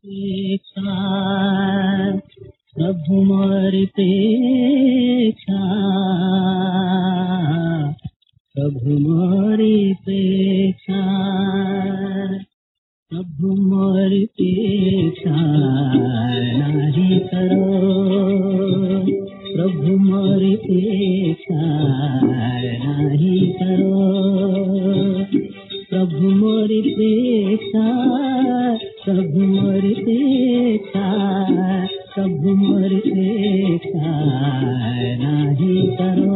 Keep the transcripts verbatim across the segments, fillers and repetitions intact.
प्रेक्षा प्रभु मोरी प्रेक्षा प्रभु मोरी प्रेक्षा प्रभु मोरी प्रेक्षा नहीं करो प्रभु मोरी प्रेक्षा नहीं करो प्रभु मोरी प्रेक्षा प्रभु मोरी प्रेक्षा प्रभु मोरी प्रेक्षा नहीं करो।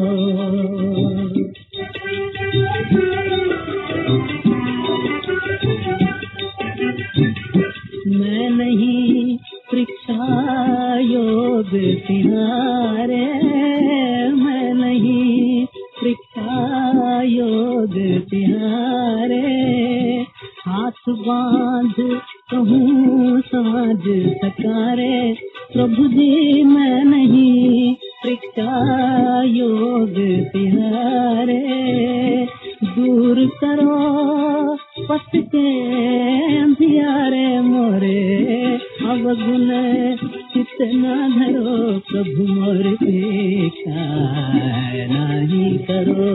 मैं नहीं परीक्षा योग तिहारे मैं नहीं परीक्षा योग तिहारे हाथ बांध कहूँ साज सकारे प्रभु जी मैं नहीं परीक्षा योग तिहारे दूर करो पथ के अंधियारे मोरे अवगुण चित न धरो प्रभु मोर प्रेक्षा नहीं करो।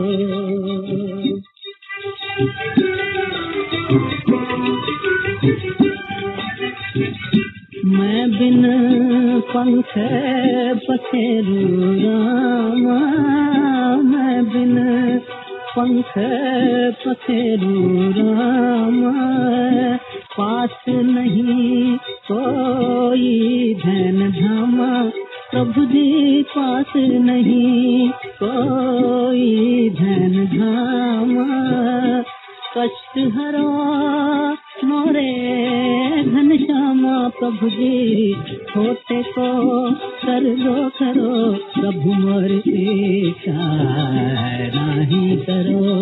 मैं बिन पंख पखेरू रामा मैं बिन पंख पखेरू रामा पास नहीं कोई धन धामा प्रभु जी पास नहीं कोई धन धामा कष्ट हरो मोरे घन श्यामा प्रभु जी होते को कर दो करो प्रभु मोर प्रेक्षा नहीं करो।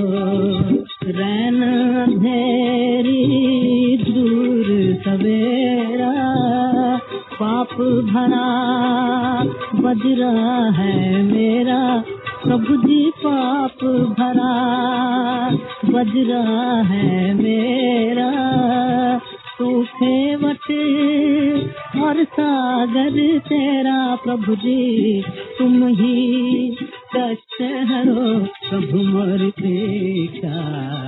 रैन अंधेरी दूर सवेरा पाप भरा बजरा है मेरा प्रभु जी पाप भरा बजरा है मेरा सूखे वट और सागर तेरा प्रभु जी तुम ही कष्ट हरो प्रभु मोर प्रेक्षा